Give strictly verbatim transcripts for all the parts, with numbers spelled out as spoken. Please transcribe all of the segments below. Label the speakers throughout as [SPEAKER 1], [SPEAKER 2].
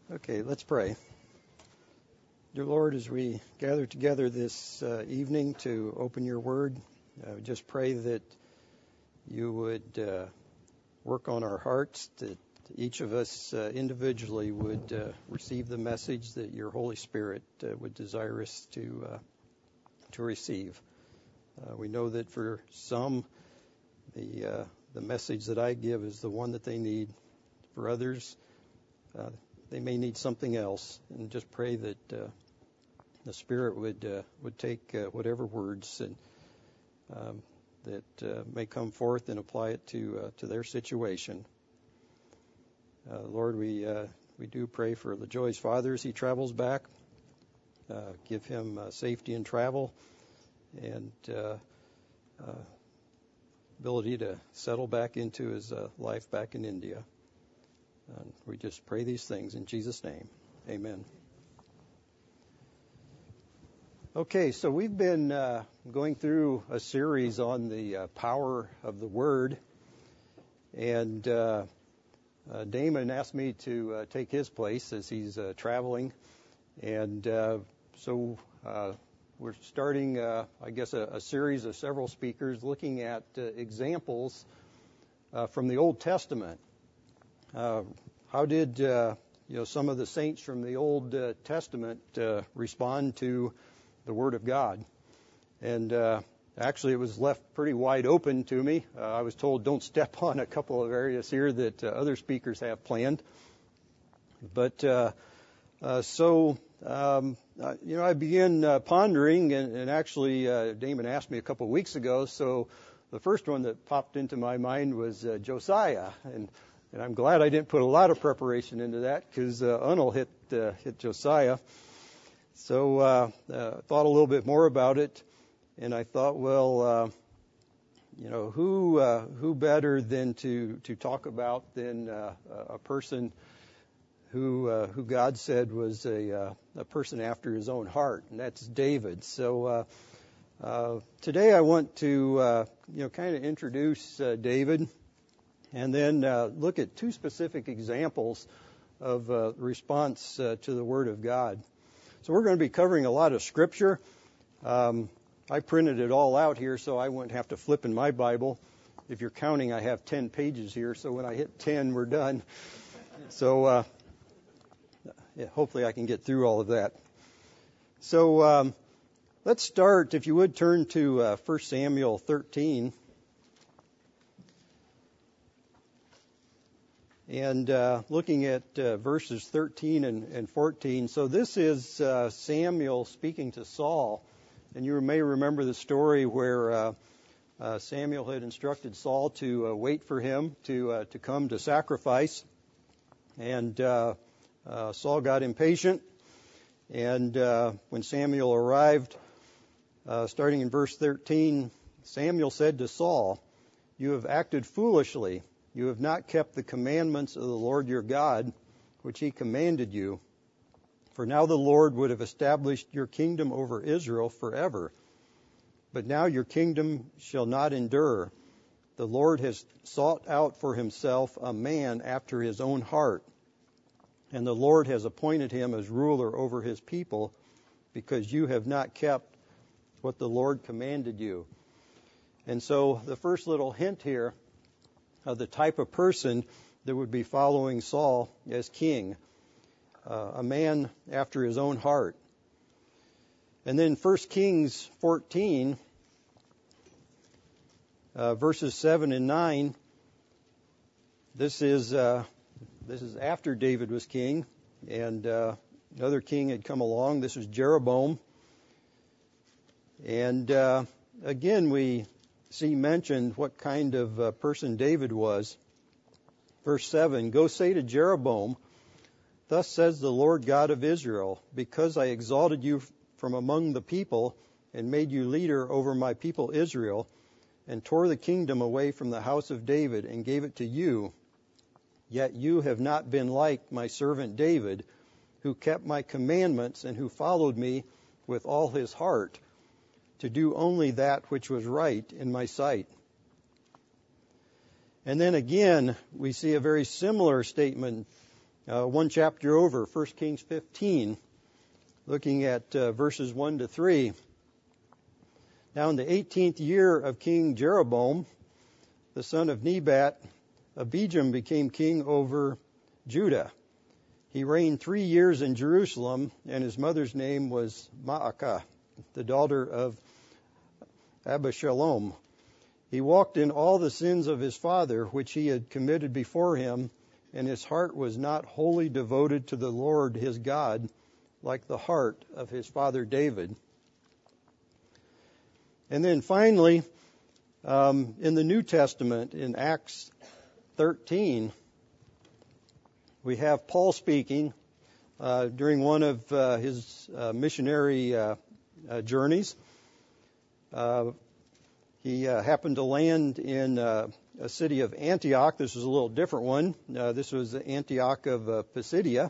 [SPEAKER 1] Okay, let's pray. Dear Lord, as we gather together this uh, evening to open your word, uh, just pray that you would uh, work on our hearts, that each of us uh, individually would uh, receive the message that your Holy Spirit uh, would desire us to, uh, to receive. Uh, we know that for some, the, uh, the message that I give is the one that they need. For others, uh, they may need something else, and just pray that uh, the Spirit would uh, would take uh, whatever words and um, that uh, may come forth and apply it to uh, to their situation. Uh, Lord, we uh, we do pray for LaJoy's father as he travels back. Uh, give him uh, safety in travel and uh, uh, ability to settle back into his uh, life back in India. And we just pray these things in Jesus' name. Amen. Okay, so we've been uh, going through a series on the uh, power of the Word. And uh, uh, Damon asked me to uh, take his place as he's uh, traveling. And uh, so uh, we're starting, uh, I guess, a, a series of several speakers looking at uh, examples uh, from the Old Testament. Uh, how did uh, you know some of the saints from the Old uh, Testament uh, respond to the Word of God? And uh, actually, it was left pretty wide open to me. Uh, I was told don't step on a couple of areas here that uh, other speakers have planned. But uh, uh, so um, uh, you know, I began uh, pondering, and, and actually, uh, Damon asked me a couple of weeks ago. So the first one that popped into my mind was uh, Josiah, and And I'm glad I didn't put a lot of preparation into that because uh, Unal hit uh, hit Josiah. So uh, uh, thought a little bit more about it, and I thought, well, uh, you know, who uh, who better than to to talk about than uh, a person who uh, who God said was a uh, a person after His own heart, and that's David. So uh, uh, today I want to uh, you know kind of introduce uh, David. And then uh, look at two specific examples of uh, response uh, to the Word of God. So we're going to be covering a lot of Scripture. Um, I printed it all out here so I wouldn't have to flip in my Bible. If you're counting, I have ten pages here, so when I hit ten, we're done. So uh, yeah, hopefully I can get through all of that. So um, let's start, if you would, turn to uh, First Samuel thirteen. And uh, looking at uh, verses thirteen and, and fourteen. So this is uh, Samuel speaking to Saul. And you may remember the story where uh, uh, Samuel had instructed Saul to uh, wait for him to uh, to come to sacrifice. And uh, uh, Saul got impatient. And uh, when Samuel arrived, uh, starting in verse thirteen, Samuel said to Saul, "You have acted foolishly. You have not kept the commandments of the Lord your God, which he commanded you. For now the Lord would have established your kingdom over Israel forever. But now your kingdom shall not endure. The Lord has sought out for himself a man after his own heart, and the Lord has appointed him as ruler over his people, because you have not kept what the Lord commanded you." And so the first little hint here of the type of person that would be following Saul as king, uh, a man after his own heart. And then First Kings fourteen, uh, verses seven and nine. This is uh, this is after David was king, and uh, another king had come along. This is Jeroboam, and uh, again we see mentioned what kind of uh, person David was. Verse seven, "Go say to Jeroboam, thus says the Lord God of Israel, because I exalted you from among the people and made you leader over my people Israel, and tore the kingdom away from the house of David and gave it to you, yet you have not been like my servant David, who kept my commandments and who followed me with all his heart, to do only that which was right in my sight." And then again, we see a very similar statement uh, one chapter over, First Kings fifteen, looking at uh, verses one to three. Now in the eighteenth year of King Jeroboam, the son of Nebat, Abijam became king over Judah. He reigned three years in Jerusalem, and his mother's name was Maacah, the daughter of Abishalom. He walked in all the sins of his father, which he had committed before him, and his heart was not wholly devoted to the Lord his God, like the heart of his father David. And then finally, um, in the New Testament, in Acts thirteen, we have Paul speaking uh, during one of uh, his uh, missionary uh, uh, journeys. Uh, he uh, happened to land in uh, a city of Antioch. This was a little different one. Uh, this was Antioch of uh, Pisidia.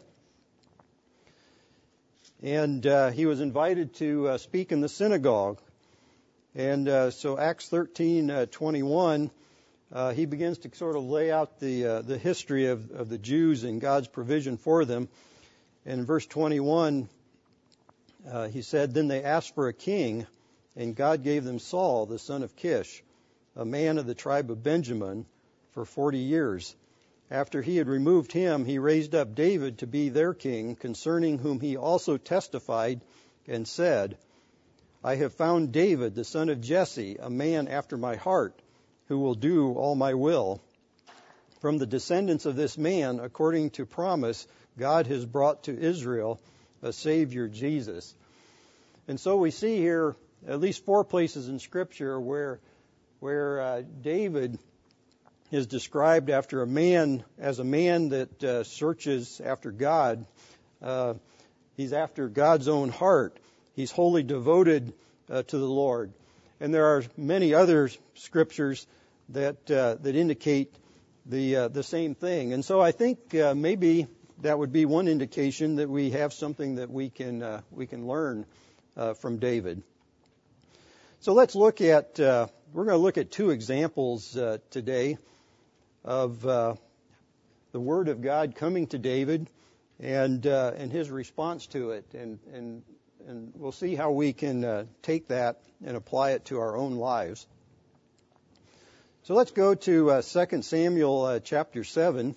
[SPEAKER 1] And uh, he was invited to uh, speak in the synagogue. And uh, so Acts thirteen twenty-one, uh, he begins to sort of lay out the uh, the history of, of the Jews and God's provision for them. And in verse twenty-one, uh, he said, "Then they asked for a king, and God gave them Saul, the son of Kish, a man of the tribe of Benjamin, for forty years. After he had removed him, he raised up David to be their king, concerning whom he also testified and said, I have found David, the son of Jesse, a man after my heart, who will do all my will. From the descendants of this man, according to promise, God has brought to Israel a Savior, Jesus." And so we see here at least four places in Scripture where where uh, David is described after a man as a man that uh, searches after God. Uh, he's after God's own heart. He's wholly devoted uh, to the Lord. And there are many other scriptures that uh, that indicate the uh, the same thing. And so I think uh, maybe that would be one indication that we have something that we can uh, we can learn uh, from David. So let's look at, uh, we're going to look at two examples uh, today of uh, the Word of God coming to David and uh, and his response to it. And, and, and we'll see how we can uh, take that and apply it to our own lives. So let's go to uh, Second Samuel uh, chapter seven.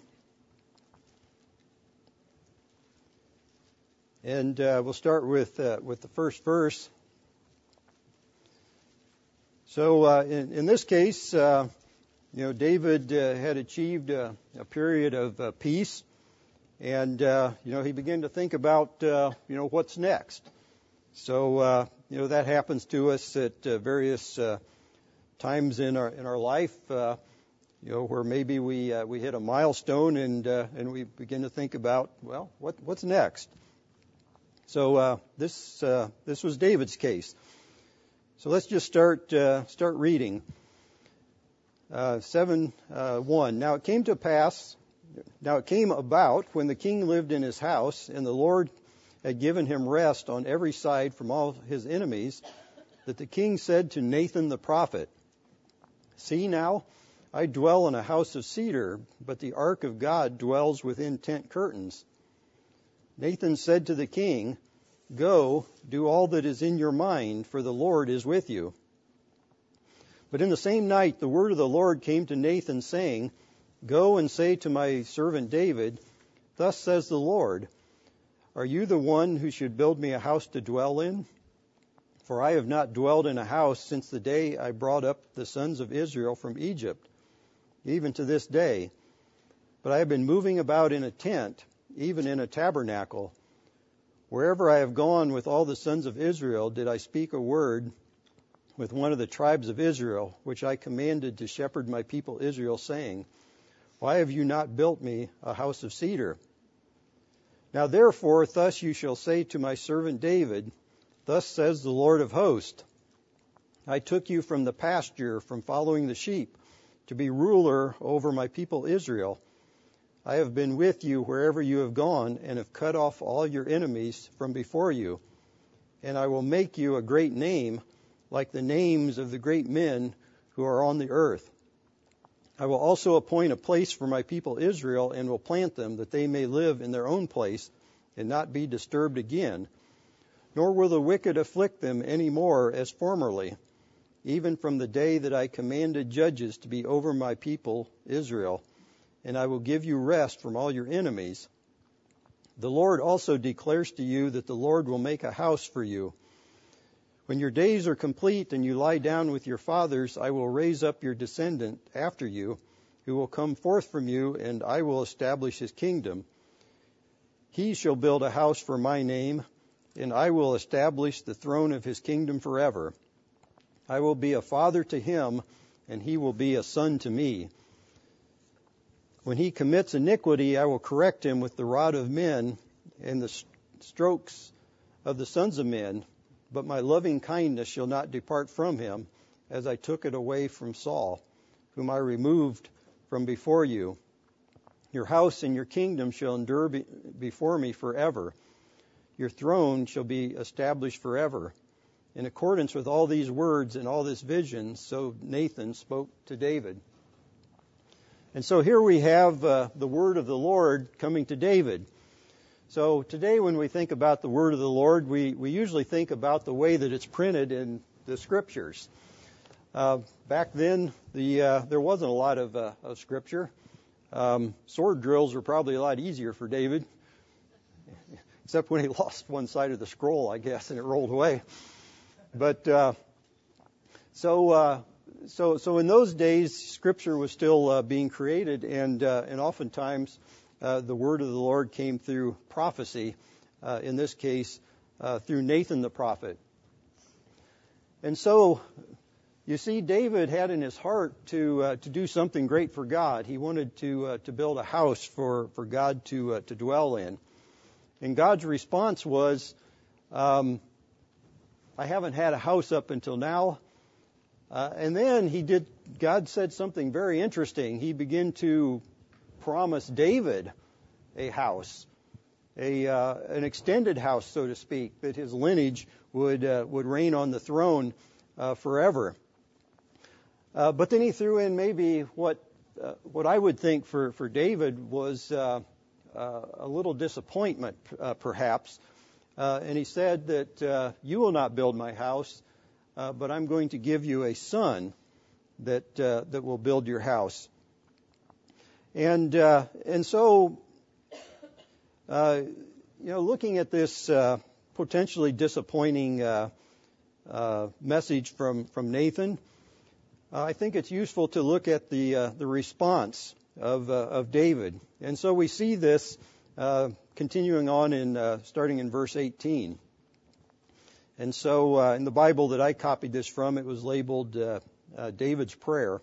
[SPEAKER 1] And uh, we'll start with uh, with the first verse. So uh, in, in this case, uh, you know, David uh, had achieved a, a period of uh, peace, and uh, you know, he began to think about uh, you know what's next. So uh, you know that happens to us at uh, various uh, times in our in our life. Uh, you know, where maybe we uh, we hit a milestone and uh, and we begin to think about, well, what what's next. So uh, this uh, this was David's case. So let's just start uh, start reading. Uh, seven uh, one. Now it came to pass. Now it came about when the king lived in his house, and the Lord had given him rest on every side from all his enemies, that the king said to Nathan the prophet, "See now, I dwell in a house of cedar, but the ark of God dwells within tent curtains." Nathan said to the king, "Go, do all that is in your mind, for the Lord is with you." But in the same night the word of the Lord came to Nathan, saying, "Go and say to my servant David, Thus says the Lord, Are you the one who should build me a house to dwell in? For I have not dwelled in a house since the day I brought up the sons of Israel from Egypt, even to this day. But I have been moving about in a tent, even in a tabernacle. Wherever I have gone with all the sons of Israel, did I speak a word with one of the tribes of Israel, which I commanded to shepherd my people Israel, saying, Why have you not built me a house of cedar? Now therefore, thus you shall say to my servant David, Thus says the Lord of hosts, I took you from the pasture, from following the sheep, to be ruler over my people Israel. I have been with you wherever you have gone, and have cut off all your enemies from before you. And I will make you a great name, like the names of the great men who are on the earth. I will also appoint a place for my people Israel and will plant them, that they may live in their own place and not be disturbed again. Nor will the wicked afflict them any more as formerly, even from the day that I commanded judges to be over my people Israel, and I will give you rest from all your enemies. The Lord also declares to you that the Lord will make a house for you. When your days are complete and you lie down with your fathers, I will raise up your descendant after you, who will come forth from you, and I will establish his kingdom. He shall build a house for my name, and I will establish the throne of his kingdom forever. I will be a father to him, and he will be a son to me. When he commits iniquity, I will correct him with the rod of men and the strokes of the sons of men. But my loving kindness shall not depart from him, as I took it away from Saul, whom I removed from before you. Your house and your kingdom shall endure be- before me forever. Your throne shall be established forever. In accordance with all these words and all this vision, so Nathan spoke to David. And so here we have uh, the word of the Lord coming to David. So today when we think about the word of the Lord, we, we usually think about the way that it's printed in the scriptures. Uh, back then, the uh, there wasn't a lot of, uh, of scripture. Um, sword drills were probably a lot easier for David, except when he lost one side of the scroll, I guess, and it rolled away. But uh, so uh, so so in those days, scripture was still uh, being created, and uh, and oftentimes uh, the word of the Lord came through prophecy. Uh, in this case, uh, through Nathan the prophet. And so, you see, David had in his heart to uh, to do something great for God. He wanted to uh, to build a house for for God to uh, to dwell in. And God's response was, um, "I haven't had a house up until now." Uh, and then he did. God said something very interesting. He began to promise David a house, a uh, an extended house, so to speak, that his lineage would uh, would reign on the throne uh, forever. Uh, but then he threw in maybe what uh, what I would think for for David was uh, uh, a little disappointment, uh, perhaps. Uh, and he said that uh, you will not build my house, uh, but I'm going to give you a son that uh, that will build your house. And uh, and so, uh, you know, looking at this uh, potentially disappointing uh, uh, message from from Nathan, uh, I think it's useful to look at the uh, the response of uh, of David. And so we see this uh, continuing on in uh, starting in verse eighteen. And so uh, in the Bible that I copied this from, it was labeled uh, uh, David's prayer.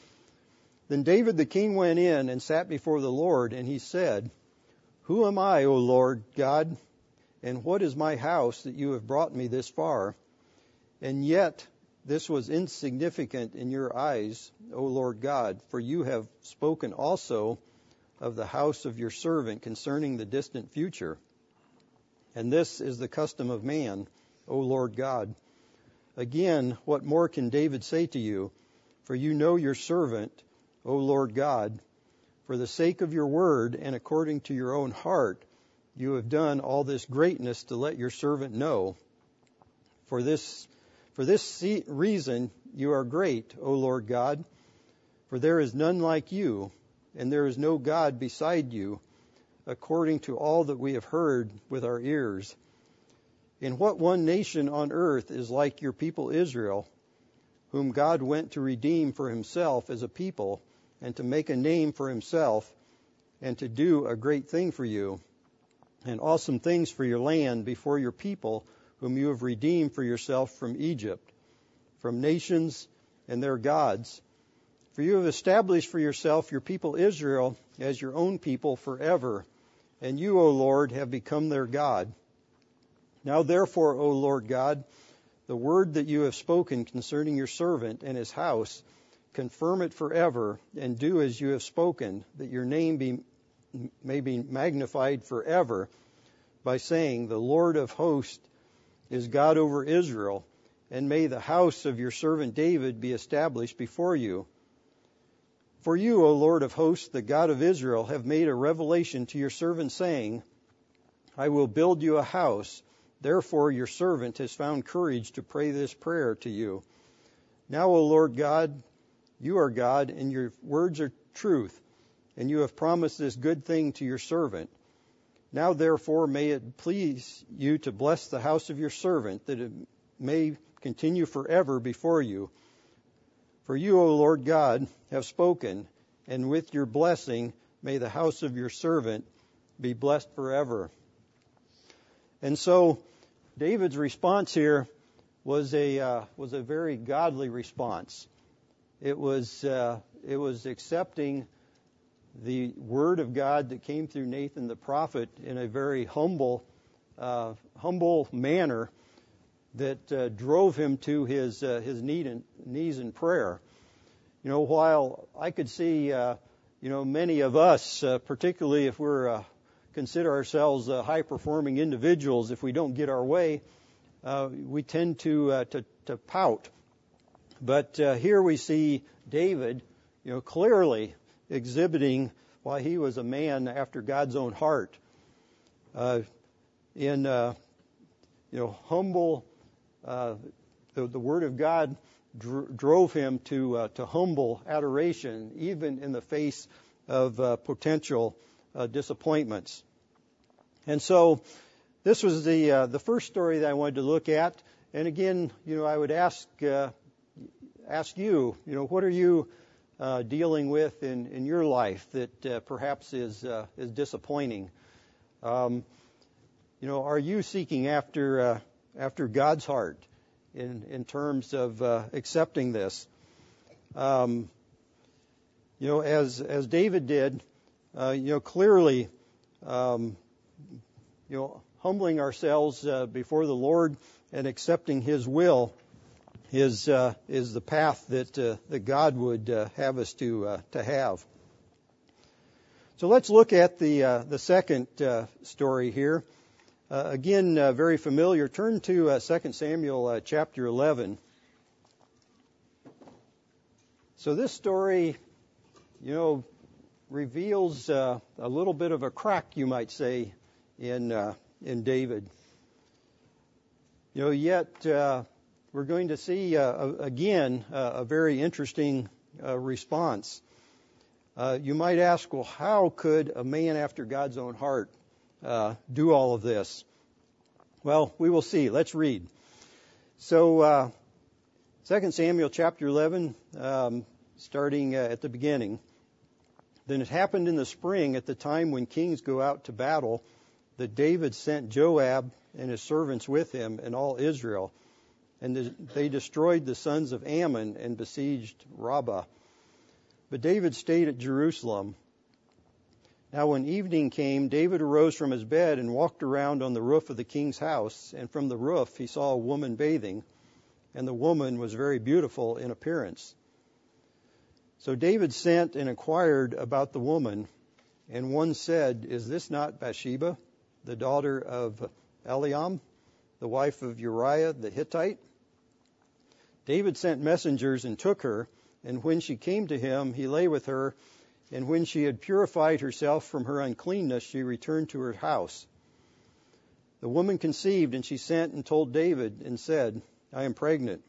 [SPEAKER 1] Then David the king went in and sat before the Lord, and he said, "Who am I, O Lord God, and what is my house that you have brought me this far? And yet this was insignificant in your eyes, O Lord God, for you have spoken also of the house of your servant concerning the distant future. And this is the custom of man, O Lord God. Again, what more can David say to you? For you know your servant, O Lord God, for the sake of your word and according to your own heart, you have done all this greatness to let your servant know. For this, for this reason you are great, O Lord God, for there is none like you, and there is no God beside you, according to all that we have heard with our ears. In what one nation on earth is like your people Israel, whom God went to redeem for himself as a people, and to make a name for himself, and to do a great thing for you, and awesome things for your land before your people, whom you have redeemed for yourself from Egypt, from nations and their gods. For you have established for yourself your people Israel as your own people forever, and you, O Lord, have become their God. Now therefore, O Lord God, the word that you have spoken concerning your servant and his house, confirm it forever, and do as you have spoken, that your name be, may be magnified forever, by saying, the Lord of hosts is God over Israel, and may the house of your servant David be established before you. For you, O Lord of hosts, the God of Israel, have made a revelation to your servant, saying, I will build you a house. Therefore your servant has found courage to pray this prayer to you. Now, O Lord God, you are God, and your words are truth, and you have promised this good thing to your servant. Now, therefore, may it please you to bless the house of your servant, that it may continue forever before you. For you, O Lord God, have spoken, and with your blessing may the house of your servant be blessed forever. And so David's response here was a uh, was a very godly response. It was uh, it was accepting the word of God that came through Nathan the prophet in a very humble uh, humble manner that uh, drove him to his uh, his need in, knees in prayer. You know, while I could see uh, you know many of us, uh, particularly if we're uh, consider ourselves uh, high performing individuals, if we don't get our way, uh, we tend to, uh, to to pout. But uh, here we see David, you know, clearly exhibiting why he was a man after God's own heart. Uh, in uh, you know humble, uh, the, the Word of God dr- drove him to uh, to humble adoration, even in the face of uh, potential uh, disappointments. And so, this was the uh, the first story that I wanted to look at. And again, you know, I would ask uh, ask you, you know, what are you uh, dealing with in, in your life that uh, perhaps is uh, is disappointing? Um, you know, are you seeking after uh, after God's heart in in terms of uh, accepting this? Um, you know, as as David did, uh, you know, clearly, um, you know, humbling ourselves uh, before the Lord and accepting His will is uh, is the path that uh, that God would uh, have us to uh, to have. So let's look at the uh, the second uh, story here. Uh, again, uh, very familiar. Turn to uh, Second Samuel uh, chapter eleven. So this story, you know, reveals uh, a little bit of a crack, you might say, in uh, in David. You know, yet uh, we're going to see uh, again uh, a very interesting uh, response. Uh, you might ask, well, how could a man after God's own heart uh, do all of this? Well, we will see. Let's read. So, uh, Second Samuel chapter eleven, um, starting uh, at the beginning. Then it happened in the spring, at the time when kings go out to battle, that David sent Joab and his servants with him and all Israel, and they destroyed the sons of Ammon and besieged Rabbah. But David stayed at Jerusalem. Now when evening came, David arose from his bed and walked around on the roof of the king's house, and from the roof he saw a woman bathing, and the woman was very beautiful in appearance. So David sent and inquired about the woman, and one said, "Is this not Bathsheba, the daughter of Eliam, the wife of Uriah the Hittite?" David sent messengers and took her, and when she came to him, he lay with her, and when she had purified herself from her uncleanness, she returned to her house. The woman conceived, and she sent and told David and said, "I am pregnant."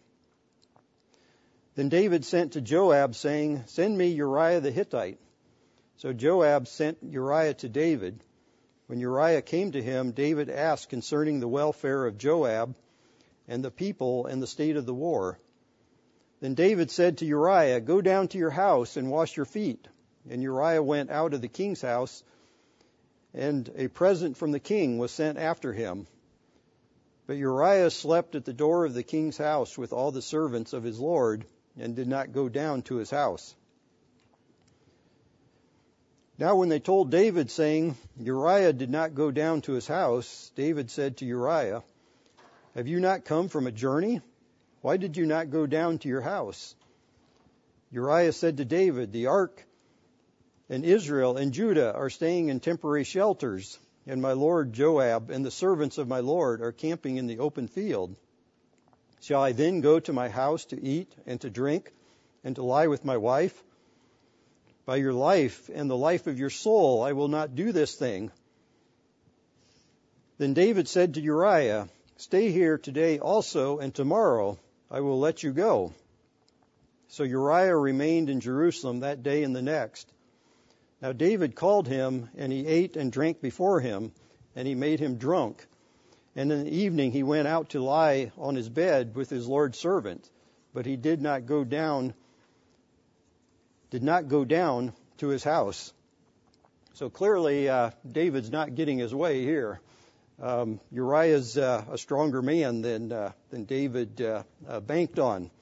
[SPEAKER 1] Then David sent to Joab, saying, "Send me Uriah the Hittite." So Joab sent Uriah to David. When Uriah came to him, David asked concerning the welfare of Joab and the people and the state of the war. Then David said to Uriah, "Go down to your house and wash your feet." And Uriah went out of the king's house, and a present from the king was sent after him. But Uriah slept at the door of the king's house with all the servants of his lord, and did not go down to his house. Now when they told David, saying, "Uriah did not go down to his house," David said to Uriah, "Have you not come from a journey? Why did you not go down to your house?" Uriah said to David, "The ark and Israel and Judah are staying in temporary shelters, and my lord Joab and the servants of my lord are camping in the open field. Shall I then go to my house to eat and to drink and to lie with my wife?" By your life and the life of your soul, I will not do this thing." Then David said to Uriah, "Stay here today also, and tomorrow I will let you go." So Uriah remained in Jerusalem that day and the next. Now David called him, and he ate and drank before him, and he made him drunk. And in the evening he went out to lie on his bed with his Lord's servant, but he did not go down, did not go down to his house. So clearly, uh, David's not getting his way here. Um, Uriah's uh, a stronger man than uh, than David uh, uh, banked on.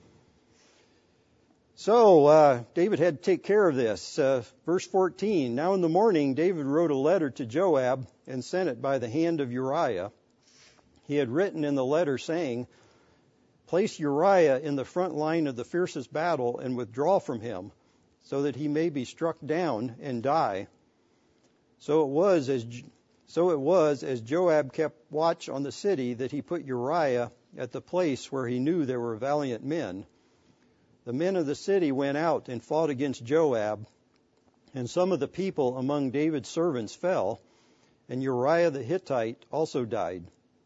[SPEAKER 1] So uh, David had to take care of this. Uh, verse fourteen, "Now in the morning David wrote a letter to Joab and sent it by the hand of Uriah. He had written in the letter saying, 'Place Uriah in the front line of the fiercest battle and withdraw from him, so that he may be struck down and die.' So it was as so it was as Joab kept watch on the city that he put Uriah at the place where he knew there were valiant men. The men of the city went out and fought against Joab, and some of the people among David's servants fell, and Uriah the Hittite also died.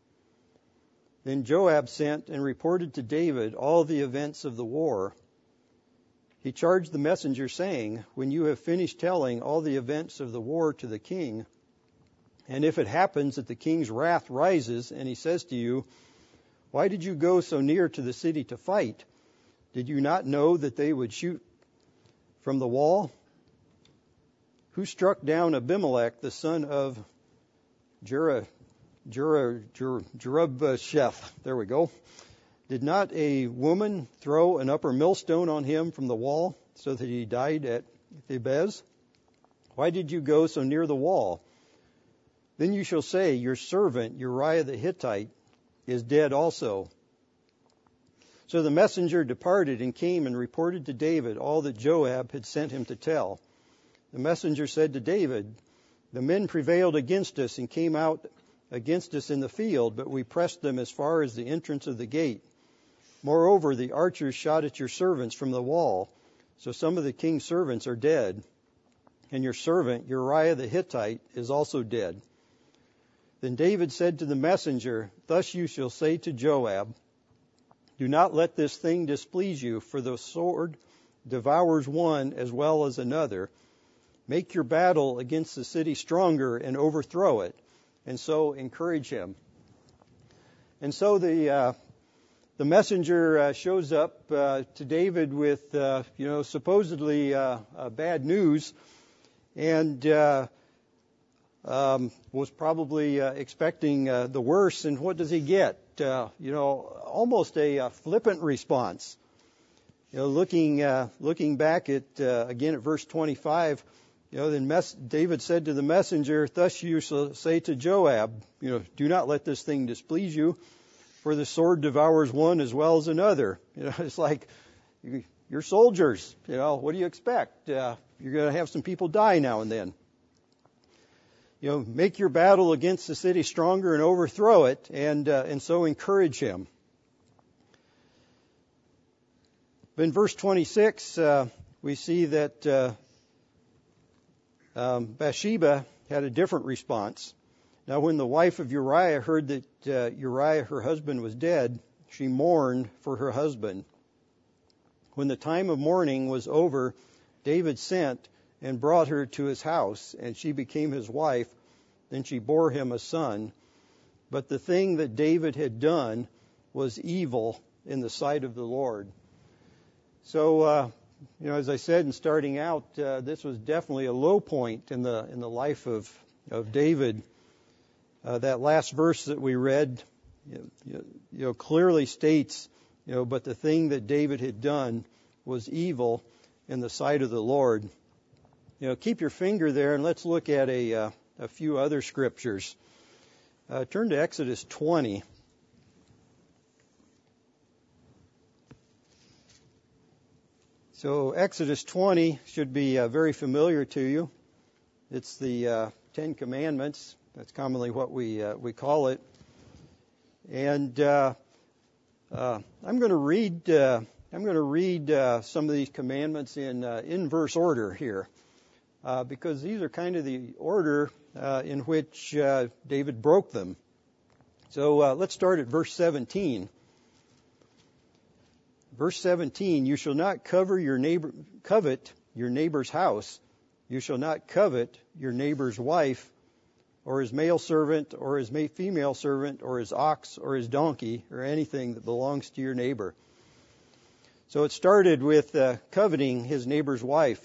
[SPEAKER 1] Then Joab sent and reported to David all the events of the war. He charged the messenger, saying, 'When you have finished telling all the events of the war to the king, and if it happens that the king's wrath rises, and he says to you, "Why did you go so near to the city to fight? Did you not know that they would shoot from the wall? Who struck down Abimelech, the son of Jerah, Jerah, Jerah, Jerubasheth?" There we go. "Did not a woman throw an upper millstone on him from the wall, so that he died at Thebez? Why did you go so near the wall? Then you shall say, your servant Uriah the Hittite is dead also." So the messenger departed and came and reported to David all that Joab had sent him to tell. The messenger said to David, "The men prevailed against us and came out against us in the field, but we pressed them as far as the entrance of the gate. Moreover, the archers shot at your servants from the wall, so some of the king's servants are dead, and your servant Uriah the Hittite is also dead." Then David said to the messenger, "Thus you shall say to Joab, do not let this thing displease you, for the sword devours one as well as another. Make your battle against the city stronger and overthrow it, and so encourage him." And so the uh, the messenger uh, shows up uh, to David with uh, you know supposedly uh, uh, bad news, and uh, um, was probably uh, expecting uh, the worst. And what does he get? Uh, you know, almost a, a flippant response. You know, looking uh, looking back at uh, again at verse twenty-five. You know, then mes- David said to the messenger, "Thus you shall say to Joab, you know, do not let this thing displease you, for the sword devours one as well as another." You know, it's like you're soldiers. You know, what do you expect? Uh, you're going to have some people die now and then. You know, make your battle against the city stronger and overthrow it, and uh, and so encourage him. But in verse twenty-six, uh, we see that uh, um, Bathsheba had a different response. Now, when the wife of Uriah heard that uh, Uriah, her husband, was dead, she mourned for her husband. When the time of mourning was over, David sent and brought her to his house, and she became his wife. Then she bore him a son. But the thing that David had done was evil in the sight of the Lord. So, uh, you know, as I said in starting out, uh, this was definitely a low point in the in the life of of David. Uh, that last verse that we read, you know, you know, clearly states, you know, but the thing that David had done was evil in the sight of the Lord. You know, keep your finger there, and let's look at a uh, a few other scriptures. Uh, turn to Exodus twenty. So Exodus twenty should be uh, very familiar to you. It's the uh, Ten Commandments. That's commonly what we uh, we call it. And uh, uh, I'm going to read uh, I'm going to read uh, some of these commandments in uh, inverse order here, uh, because these are kind of the order uh, in which uh, David broke them. So uh, let's start at verse seventeen. Verse seventeen, you shall not cover your neighbor, covet your neighbor's house. You shall not covet your neighbor's wife, or his male servant, or his female servant, or his ox, or his donkey, or anything that belongs to your neighbor. So it started with uh, coveting his neighbor's wife.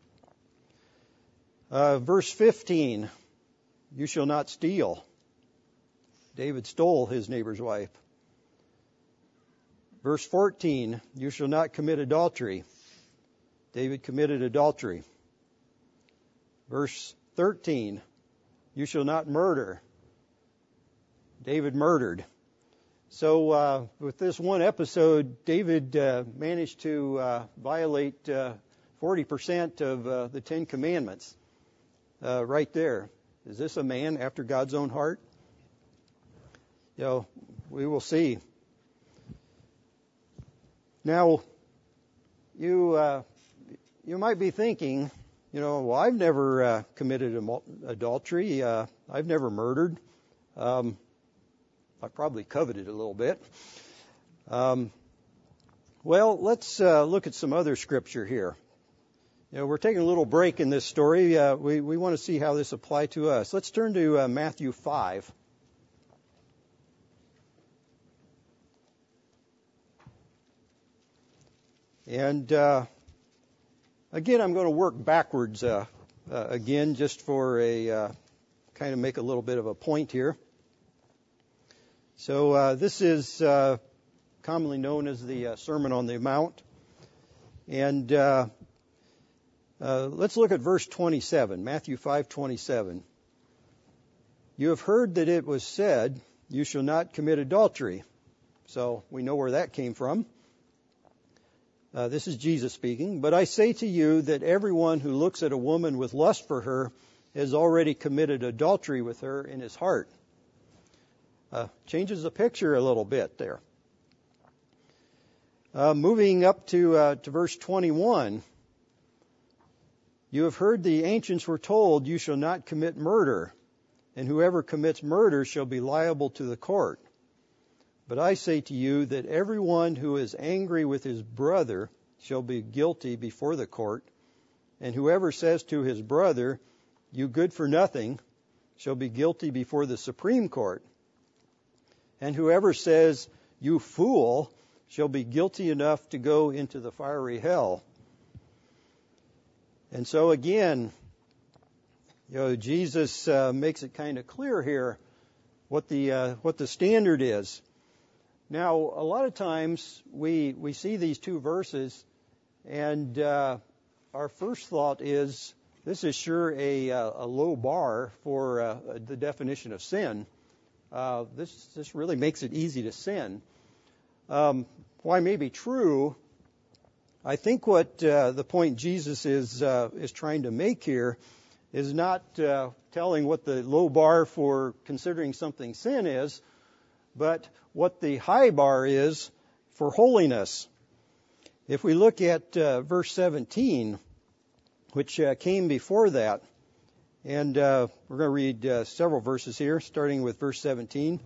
[SPEAKER 1] Uh, verse fifteen, you shall not steal. David stole his neighbor's wife. Verse fourteen, you shall not commit adultery. David committed adultery. Verse thirteen, you shall not murder. David murdered. So uh, with this one episode, David uh, managed to uh, violate uh, forty percent of uh, the Ten Commandments uh, right there. Is this a man after God's own heart? You know, we will see. Now, you uh, you might be thinking, you know, well, I've never uh, committed adultery. Uh, I've never murdered. Um, I probably coveted a little bit. Um, well, let's uh, look at some other scripture here. You know, we're taking a little break in this story. Uh, we we want to see how this applies to us. Let's turn to uh, Matthew five. And uh, again, I'm going to work backwards uh, uh, again, just for a uh, kind of make a little bit of a point here. So uh, this is uh, commonly known as the uh, Sermon on the Mount. And uh, uh, let's look at verse twenty-seven, Matthew five twenty-seven. You have heard that it was said, you shall not commit adultery. So we know where that came from. Uh, this is Jesus speaking. But I say to you that everyone who looks at a woman with lust for her has already committed adultery with her in his heart. Uh, changes the picture a little bit there. Uh, moving up to uh, to verse twenty-one. You have heard the ancients were told, you shall not commit murder, and whoever commits murder shall be liable to the court. But I say to you that everyone who is angry with his brother shall be guilty before the court, and whoever says to his brother, you good for nothing, shall be guilty before the Supreme Court. And whoever says, you fool, shall be guilty enough to go into the fiery hell. And so again, you know, Jesus uh, makes it kind of clear here what the uh, what the standard is. Now, a lot of times we we see these two verses, and uh, our first thought is this is sure a a low bar for uh, the definition of sin. Uh, this this really makes it easy to sin. Um, while may be true, I think what uh, the point Jesus is uh, is trying to make here is not uh, telling what the low bar for considering something sin is, but what the high bar is for holiness. If we look at uh, verse seventeen, which uh, came before that, and uh, we're going to read uh, several verses here, starting with verse seventeen.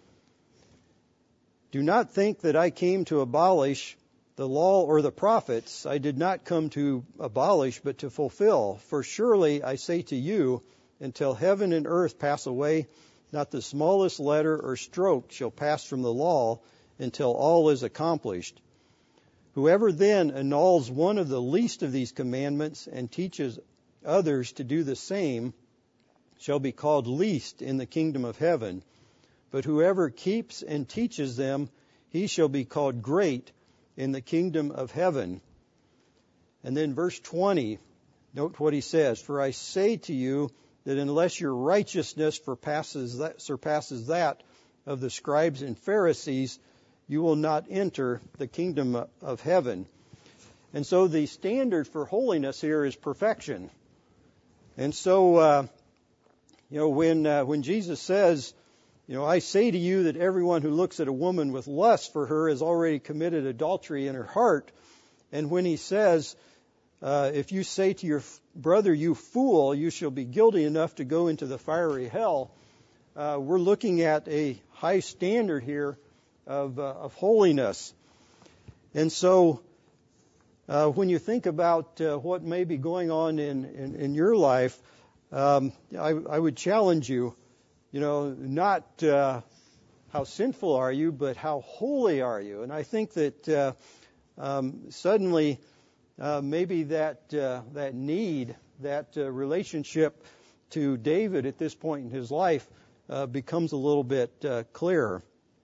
[SPEAKER 1] Do not think that I came to abolish the law or the prophets. I did not come to abolish, but to fulfill. For surely I say to you, until heaven and earth pass away, not the smallest letter or stroke shall pass from the law until all is accomplished. Whoever then annuls one of the least of these commandments and teaches others to do the same shall be called least in the kingdom of heaven. But whoever keeps and teaches them, he shall be called great in the kingdom of heaven. And then verse twenty, note what he says. For I say to you that unless your righteousness surpasses that, surpasses that of the scribes and Pharisees, you will not enter the kingdom of heaven. And so the standard for holiness here is perfection. And so, uh, you know, when uh, when Jesus says, You know, I say to you that everyone who looks at a woman with lust for her has already committed adultery in her heart. And when he says, uh, if you say to your brother, you fool, you shall be guilty enough to go into the fiery hell, uh, we're looking at a high standard here of, uh, of holiness. And so uh, when you think about uh, what may be going on in, in, in your life, um, I, I would challenge you, you know, not uh, how sinful are you, but how holy are you? And I think that uh, um, suddenly uh, maybe that uh, that need, that uh, relationship to David at this point in his life uh, becomes a little bit uh, clearer.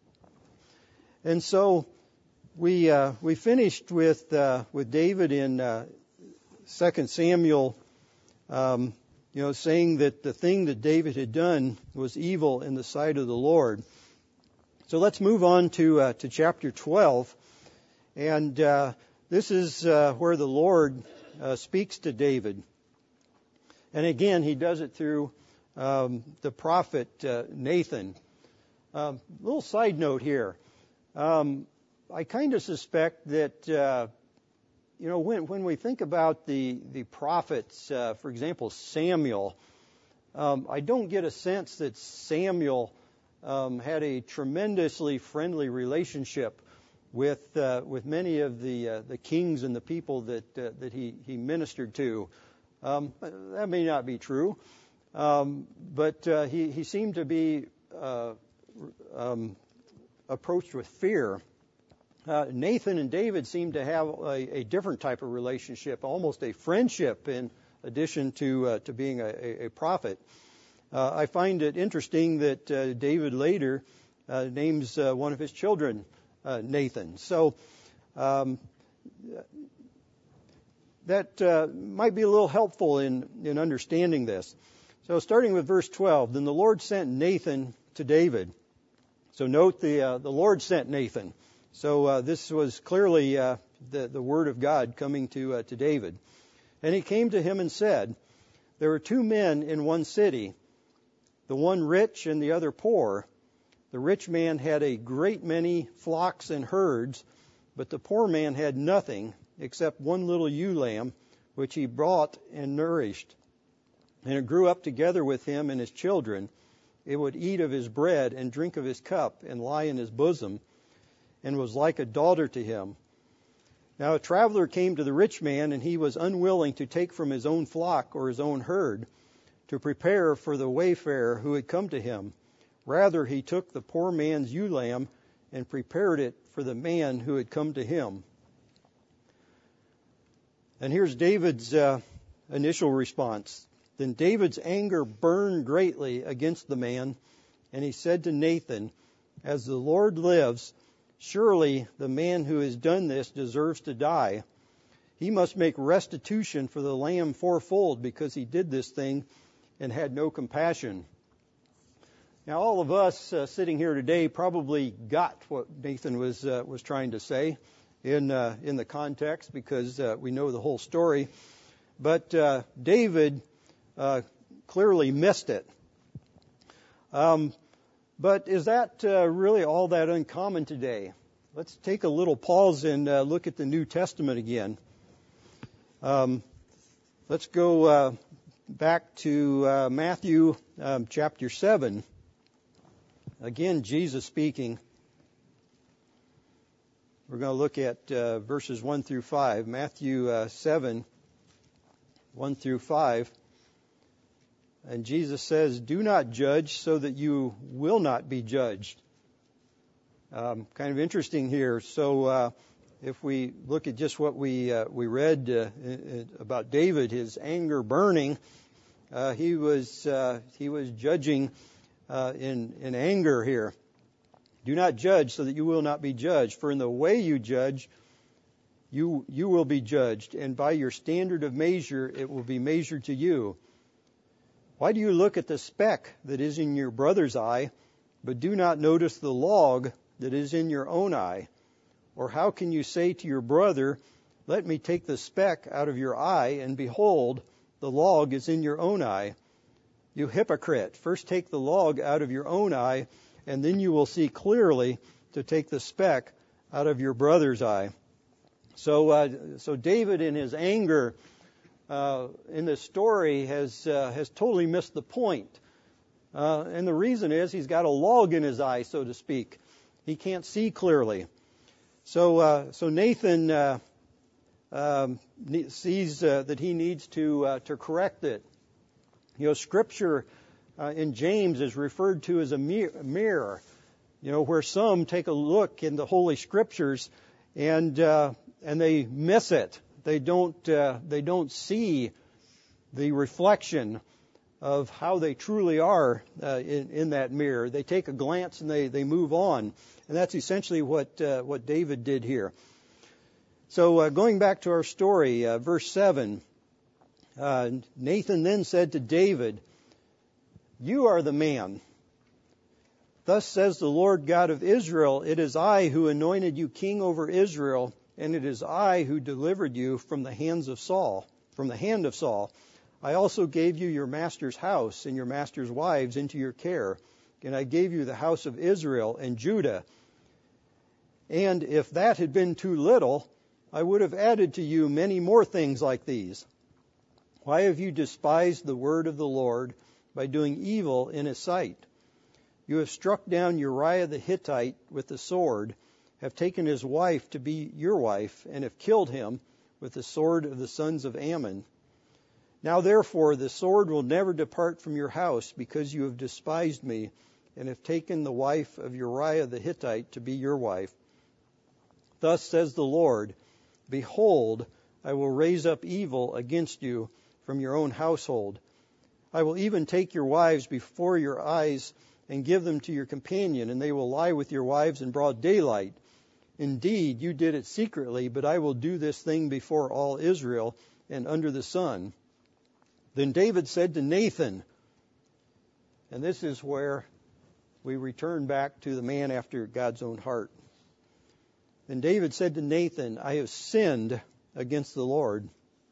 [SPEAKER 1] And so we uh, we finished with uh, with David in uh, Second Samuel. Um, You know, saying that the thing that David had done was evil in the sight of the Lord. So let's move on to uh, to chapter twelve, and uh, this is uh, where the Lord uh, speaks to David. And again, he does it through um, the prophet uh, Nathan. Um, little side note here: um, I kind of suspect that. Uh, You know, when when we think about the the prophets, uh, for example, Samuel, um, I don't get a sense that Samuel um, had a tremendously friendly relationship with uh, with many of the uh, the kings and the people that uh, that he he ministered to. Um, that may not be true, um, but uh, he he seemed to be uh, um, approached with fear. Uh, Nathan and David seem to have a, a different type of relationship, almost a friendship, in addition to uh, to being a, a prophet. Uh, I find it interesting that uh, David later uh, names uh, one of his children uh, Nathan. So um, that uh, might be a little helpful in, in understanding this. So starting with verse twelve, then the Lord sent Nathan to David. So note the uh, the Lord sent Nathan. So uh, this was clearly uh, the, the word of God coming to uh, to David. And he came to him and said, there were two men in one city, the one rich and the other poor. The rich man had a great many flocks and herds, but the poor man had nothing except one little ewe lamb, which he brought and nourished. And it grew up together with him and his children. It would eat of his bread and drink of his cup and lie in his bosom, and was like a daughter to him. Now a traveler came to the rich man, and he was unwilling to take from his own flock or his own herd to prepare for the wayfarer who had come to him. Rather, he took the poor man's ewe lamb and prepared it for the man who had come to him. And here's David's uh, initial response. Then David's anger burned greatly against the man, and he said to Nathan, as the Lord lives, surely the man who has done this deserves to die. He must make restitution for the lamb fourfold, because he did this thing and had no compassion. Now, all of us uh, sitting here today probably got what Nathan was uh, was trying to say in uh, in the context, because uh, we know the whole story. But uh, David uh, clearly missed it. Um, But is that uh, really all that uncommon today? Let's take a little pause and uh, look at the New Testament again. Um, let's go uh, back to uh, Matthew um, chapter seven. Again, Jesus speaking. We're going to look at uh, verses one through five. Matthew uh, seven, one through five. And Jesus says, do not judge so that you will not be judged. Um, kind of interesting here. So uh, if we look at just what we uh, we read uh, about David, his anger burning, uh, he was uh, he was judging uh, in in anger here. Do not judge so that you will not be judged. For in the way you judge, you you will be judged, and by your standard of measure it will be measured to you. Why do you look at the speck that is in your brother's eye, but do not notice the log that is in your own eye? Or how can you say to your brother, let me take the speck out of your eye, and behold, the log is in your own eye? You hypocrite, first take the log out of your own eye, and then you will see clearly to take the speck out of your brother's eye. So, uh, so David, in his anger, uh, in this story, has uh, has totally missed the point. Uh, and the reason is he's got a log in his eye, so to speak. He can't see clearly. So, uh, so Nathan uh, um, sees uh, that he needs to uh, to correct it. You know, Scripture uh, in James is referred to as a mirror. You know, where some take a look in the Holy Scriptures and uh, and they miss it. They don't uh, they don't see the reflection of how they truly are uh, in, in that mirror. They take a glance and they, they move on. And that's essentially what uh, what David did here. So uh, going back to our story, uh, verse seven, uh, Nathan then said to David, "You are the man. Thus says the Lord God of Israel, it is I who anointed you king over Israel, and it is I who delivered you from the hands of Saul, from the hand of Saul. I also gave you your master's house and your master's wives into your care, and I gave you the house of Israel and Judah. And if that had been too little, I would have added to you many more things like these. Why have you despised the word of the Lord by doing evil in his sight? You have struck down Uriah the Hittite with the sword, have taken his wife to be your wife, and have killed him with the sword of the sons of Ammon. Now therefore the sword will never depart from your house, because you have despised me, and have taken the wife of Uriah the Hittite to be your wife. Thus says the Lord, behold, I will raise up evil against you from your own household. I will even take your wives before your eyes and give them to your companion, and they will lie with your wives in broad daylight. Indeed, you did it secretly, but I will do this thing before all Israel and under the sun." Then David said to Nathan, and this is where we return back to the man after God's own heart. Then David said to Nathan, "I have sinned against the Lord."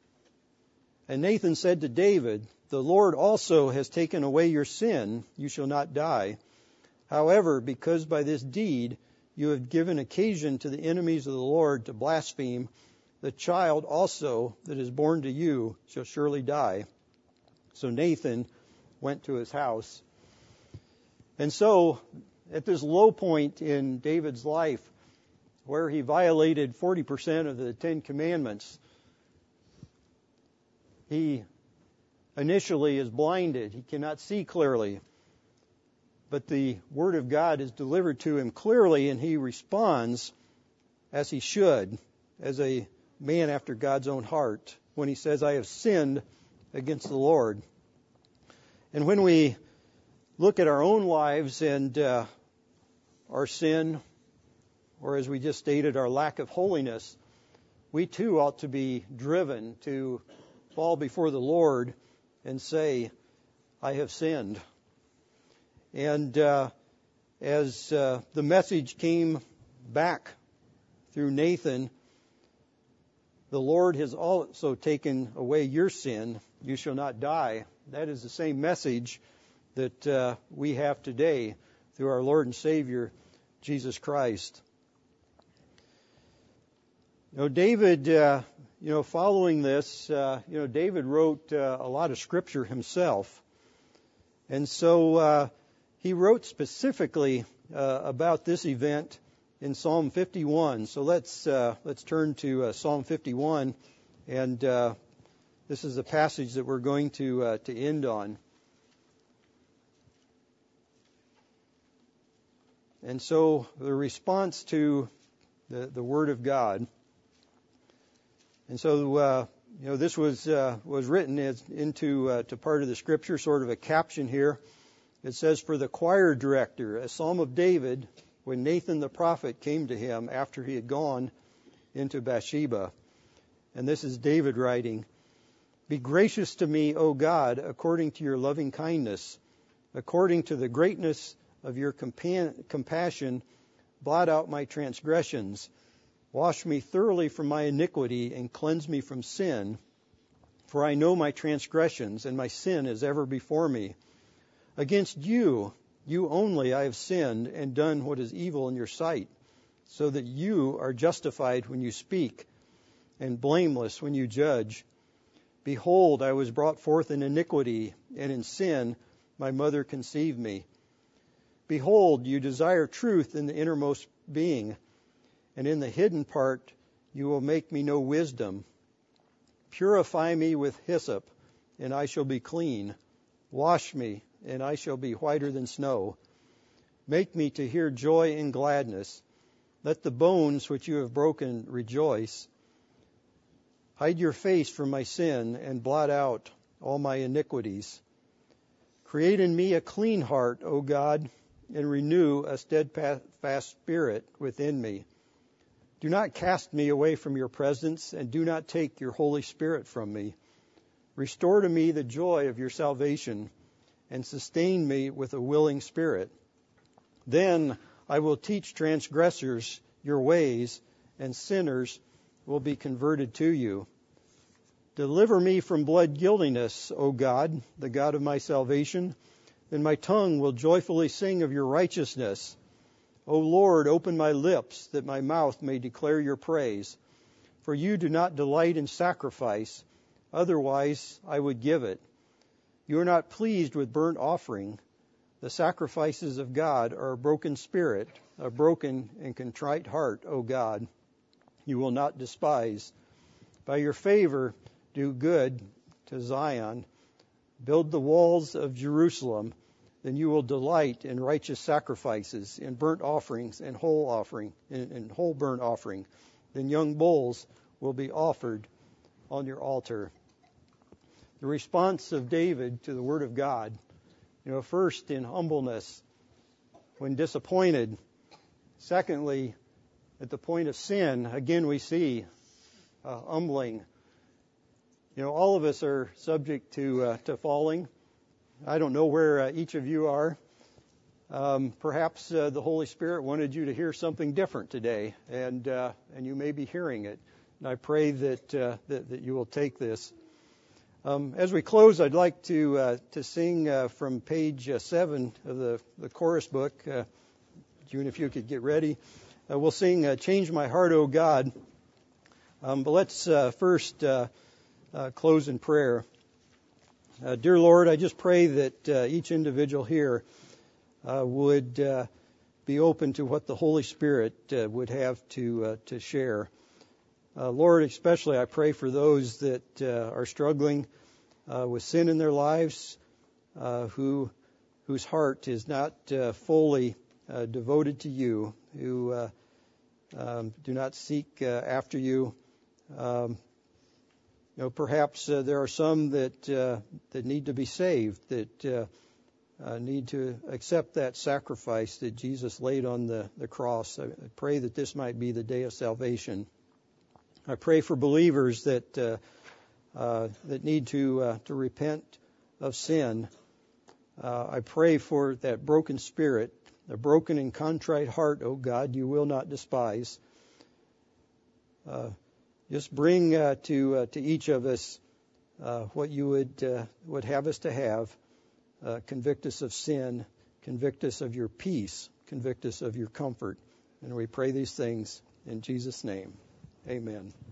[SPEAKER 1] And Nathan said to David, "The Lord also has taken away your sin. You shall not die. However, because by this deed you have given occasion to the enemies of the Lord to blaspheme, the child also that is born to you shall surely die." So Nathan went to his house. And so, at this low point in David's life, where he violated forty percent of the Ten Commandments, he initially is blinded. He cannot see clearly. But the Word of God is delivered to him clearly, and he responds as he should, as a man after God's own heart, when he says, "I have sinned against the Lord." And when we look at our own lives and uh, our sin, or as we just stated, our lack of holiness, we too ought to be driven to fall before the Lord and say, "I have sinned." And uh, as uh, the message came back through Nathan, "The Lord has also taken away your sin. You shall not die." That is the same message that uh, we have today through our Lord and Savior, Jesus Christ. You know, David, uh, you know, following this, uh, you know, David wrote uh, a lot of scripture himself. And so uh, he wrote specifically uh, about this event in Psalm fifty-one. So let's uh, let's turn to uh, Psalm fifty-one, and uh, this is the passage that we're going to uh, to end on. And so the response to the, the Word of God. And so, uh, you know, this was uh, was written as into uh, to part of the Scripture, sort of a caption here. It says, "For the choir director, a psalm of David, when Nathan the prophet came to him after he had gone into Bathsheba." And this is David writing, "Be gracious to me, O God, according to your loving kindness, according to the greatness of your compa- compassion, blot out my transgressions. Wash me thoroughly from my iniquity and cleanse me from sin. For I know my transgressions, and my sin is ever before me. Against you, You only I have sinned and done what is evil in your sight, so that you are justified when you speak, and blameless when you judge. Behold, I was brought forth in iniquity, and in sin my mother conceived me. Behold, you desire truth in the innermost being, and in the hidden part you will make me know wisdom. Purify me with hyssop, and I shall be clean. Wash me, and I shall be whiter than snow. Make me to hear joy and gladness. Let the bones which you have broken rejoice. Hide your face from my sin, and blot out all my iniquities. Create in me a clean heart, O God, and renew a steadfast spirit within me. Do not cast me away from your presence, and do not take your Holy Spirit from me. Restore to me the joy of your salvation, and sustain me with a willing spirit. Then I will teach transgressors your ways, and sinners will be converted to you. Deliver me from blood guiltiness, O God, the God of my salvation. Then my tongue will joyfully sing of your righteousness. O Lord, open my lips, that my mouth may declare your praise. For you do not delight in sacrifice, otherwise I would give it. You are not pleased with burnt offering. The sacrifices of God are a broken spirit, a broken and contrite heart, O God. You will not despise. By your favor, do good to Zion. Build the walls of Jerusalem. Then you will delight in righteous sacrifices, in burnt offerings and whole offering, in, in whole burnt offering. Then young bulls will be offered on your altar. The response of David to the word of God, you know, first in humbleness when disappointed. Secondly, at the point of sin, again we see uh, humbling. You know, all of us are subject to uh, to falling. I don't know where uh, each of you are. Um, perhaps uh, the Holy Spirit wanted you to hear something different today, and uh, and you may be hearing it. And I pray that uh, that, that you will take this. Um, as we close, I'd like to uh, to sing uh, from page uh, seven of the, the chorus book. Uh, June, if you could get ready. Uh, we'll sing uh, Change My Heart, O God. Um, but let's uh, first uh, uh, close in prayer. Uh, dear Lord, I just pray that uh, each individual here uh, would uh, be open to what the Holy Spirit uh, would have to uh, to share. Uh, Lord, especially I pray for those that uh, are struggling uh, with sin in their lives, uh, who whose heart is not uh, fully uh, devoted to you, who uh, um, do not seek uh, after you. Um, you know, perhaps uh, there are some that uh, that need to be saved, that uh, uh, need to accept that sacrifice that Jesus laid on the, the cross. I pray that this might be the day of salvation. I pray for believers that uh, uh, that need to uh, to repent of sin. Uh, I pray for that broken spirit, a broken and contrite heart, O God, you will not despise. Uh, just bring uh, to uh, to each of us uh, what you would uh, would have us to have. Uh, convict us of sin, convict us of your peace, convict us of your comfort, and we pray these things in Jesus' name. Amen.